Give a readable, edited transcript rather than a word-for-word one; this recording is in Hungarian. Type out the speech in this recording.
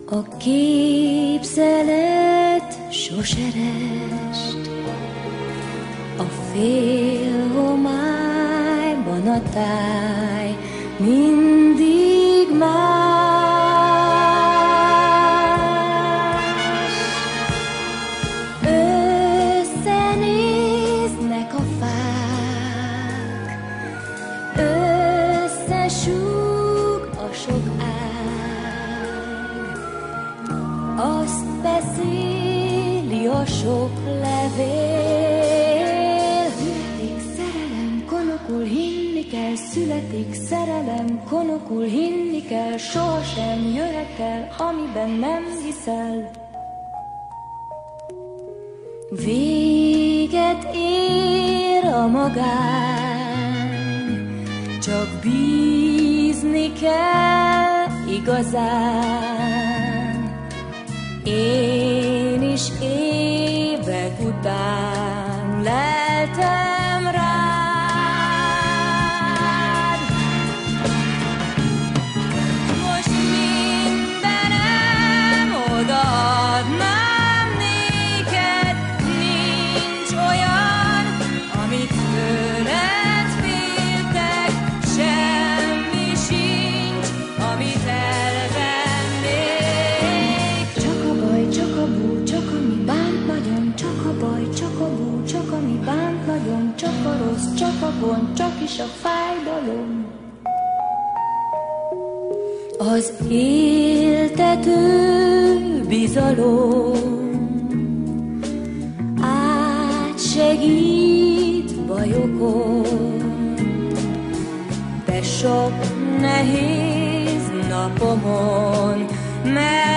A képzelet sose rest, a fél homályban a táj mindig más. Összenéznek a fák, összesúg a sok ág, azt beszéli a sok levél. Születik szerelem, konokul hinni kell, születik szerelem, konokul hinni kell, sohasem jöhet el, amiben nem hiszel. Véget ér a magány, csak bízni kell igazán. Én is évek után leltem rád. Most mindenem odaadnám néked, nincs olyan, amit tőled féltek, semmi sincs, amit elvennék. Csak a baj, csak a bú, csak ami bánt nagyon, csak a baj, csak a bú, csak ami bánt nagyon, csak a rossz, csak a gond, csak is a fájdalom. Az éltető bizalom átsegít bajokon, de sok nehéz napomon, mert